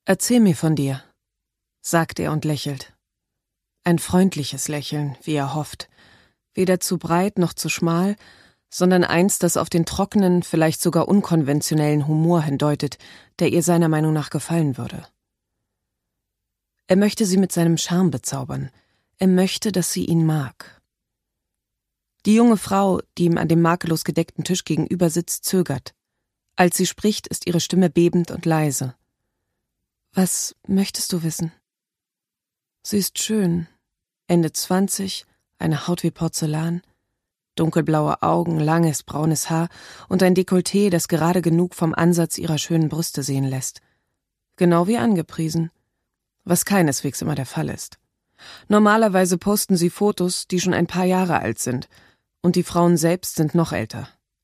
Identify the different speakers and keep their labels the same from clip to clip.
Speaker 1: »Erzähl mir von dir«, sagt er und lächelt. Ein freundliches Lächeln, wie er hofft. Weder zu breit noch zu schmal, sondern eins, das auf den trockenen, vielleicht sogar unkonventionellen Humor hindeutet, der ihr seiner Meinung nach gefallen würde. Er möchte sie mit seinem Charme bezaubern. Er möchte, dass sie ihn mag. Die junge Frau, die ihm an dem makellos gedeckten Tisch gegenüber sitzt, zögert. Als sie spricht, ist ihre Stimme bebend und leise. »Was möchtest du wissen?« Sie ist schön, Ende 20, eine Haut wie Porzellan, dunkelblaue Augen, langes braunes Haar und ein Dekolleté, das gerade genug vom Ansatz ihrer schönen Brüste sehen lässt. Genau wie angepriesen, was keineswegs immer der Fall ist. Normalerweise posten sie Fotos, die schon ein paar Jahre alt sind, und die Frauen selbst sind noch älter.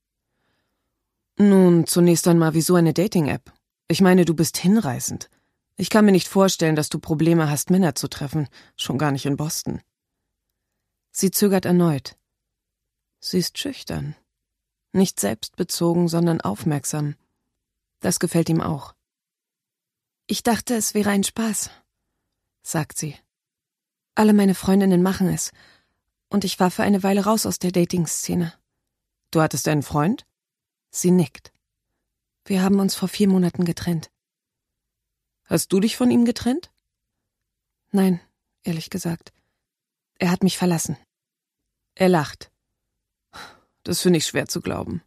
Speaker 1: Nun, zunächst einmal, wieso eine Dating-App? Ich meine, du bist hinreißend. Ich kann mir nicht vorstellen, dass du Probleme hast, Männer zu treffen, schon gar nicht in Boston. Sie zögert erneut. Sie ist schüchtern. Nicht selbstbezogen, sondern aufmerksam. Das gefällt ihm auch. »Ich dachte, es wäre ein Spaß«, sagt sie. »Alle meine Freundinnen machen es. Und ich war für eine Weile raus aus der Dating-Szene.« »Du hattest einen Freund?« Sie nickt. »Wir haben uns vor 4 Monaten getrennt.« »Hast du dich von ihm getrennt?« »Nein, ehrlich gesagt. Er hat mich verlassen.« Er lacht. »Das finde ich schwer zu glauben.«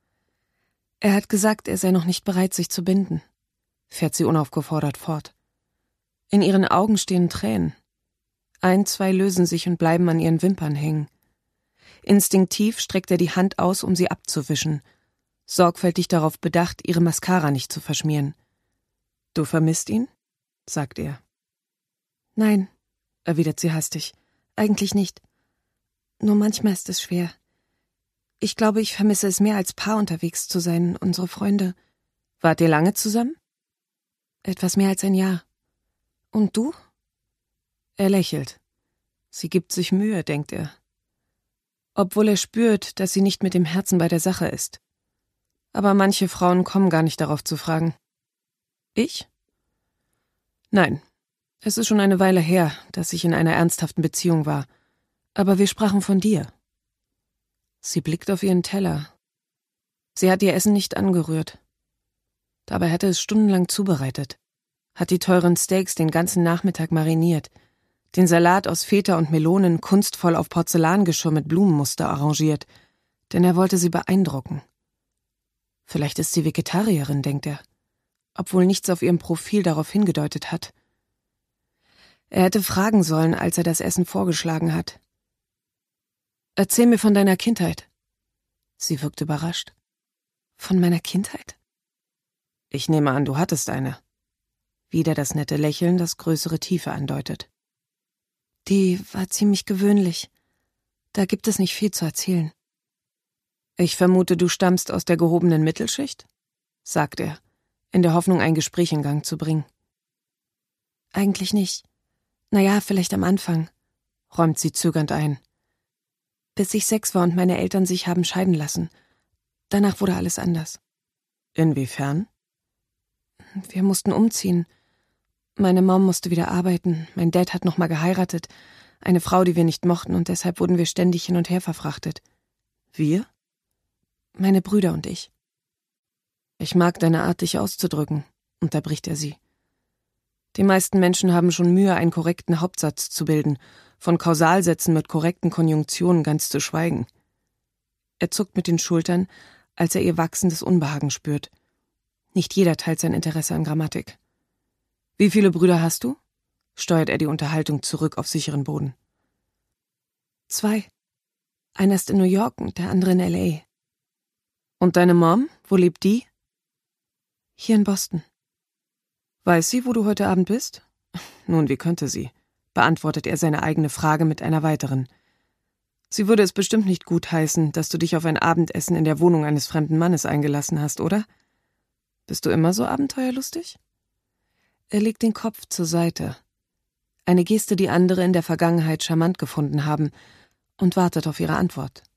Speaker 1: »Er hat gesagt, er sei noch nicht bereit, sich zu binden«, fährt sie unaufgefordert fort. In ihren Augen stehen Tränen. 1, 2 lösen sich und bleiben an ihren Wimpern hängen. Instinktiv streckt er die Hand aus, um sie abzuwischen, sorgfältig darauf bedacht, ihre Mascara nicht zu verschmieren. »Du vermisst ihn?« sagt er. »Nein«, erwidert sie hastig, »eigentlich nicht. Nur manchmal ist es schwer. Ich glaube, ich vermisse es mehr, als Paar unterwegs zu sein, unsere Freunde.« »Wart ihr lange zusammen?« »Etwas mehr als ein Jahr. Und du?« Er lächelt. Sie gibt sich Mühe, denkt er. Obwohl er spürt, dass sie nicht mit dem Herzen bei der Sache ist. Aber manche Frauen kommen gar nicht darauf zu fragen. »Ich?« »Nein. Es ist schon eine Weile her, dass ich in einer ernsthaften Beziehung war. Aber wir sprachen von dir.« Sie blickt auf ihren Teller. Sie hat ihr Essen nicht angerührt. Dabei hatte es stundenlang zubereitet, hat die teuren Steaks den ganzen Nachmittag mariniert, den Salat aus Feta und Melonen kunstvoll auf Porzellangeschirr mit Blumenmuster arrangiert, denn er wollte sie beeindrucken. Vielleicht ist sie Vegetarierin, denkt er, obwohl nichts auf ihrem Profil darauf hingedeutet hat. Er hätte fragen sollen, als er das Essen vorgeschlagen hat. »Erzähl mir von deiner Kindheit.« Sie wirkt überrascht. »Von meiner Kindheit?« »Ich nehme an, du hattest eine.« Wieder das nette Lächeln, das größere Tiefe andeutet. »Die war ziemlich gewöhnlich. Da gibt es nicht viel zu erzählen.« »Ich vermute, du stammst aus der gehobenen Mittelschicht?« sagt er, in der Hoffnung, ein Gespräch in Gang zu bringen. »Eigentlich nicht. Naja, vielleicht am Anfang«, räumt sie zögernd ein. »Bis ich 6 war und meine Eltern sich haben scheiden lassen. Danach wurde alles anders.« »Inwiefern?« »Wir mussten umziehen. Meine Mom musste wieder arbeiten, mein Dad hat nochmal geheiratet, eine Frau, die wir nicht mochten, und deshalb wurden wir ständig hin und her verfrachtet.« »Wir?« »Meine Brüder und ich.« »Ich mag deine Art, dich auszudrücken«, unterbricht er sie. Die meisten Menschen haben schon Mühe, einen korrekten Hauptsatz zu bilden, von Kausalsätzen mit korrekten Konjunktionen ganz zu schweigen. Er zuckt mit den Schultern, als er ihr wachsendes Unbehagen spürt. Nicht jeder teilt sein Interesse an Grammatik. »Wie viele Brüder hast du?« steuert er die Unterhaltung zurück auf sicheren Boden. 2. Einer ist in New York und der andere in L.A. »Und deine Mom? Wo lebt die?« »Hier in Boston.« »Weiß sie, wo du heute Abend bist?« »Nun, wie könnte sie?«, beantwortet er seine eigene Frage mit einer weiteren. »Sie würde es bestimmt nicht gutheißen, dass du dich auf ein Abendessen in der Wohnung eines fremden Mannes eingelassen hast, oder? Bist du immer so abenteuerlustig?« Er legt den Kopf zur Seite. Eine Geste, die andere in der Vergangenheit charmant gefunden haben, und wartet auf ihre Antwort.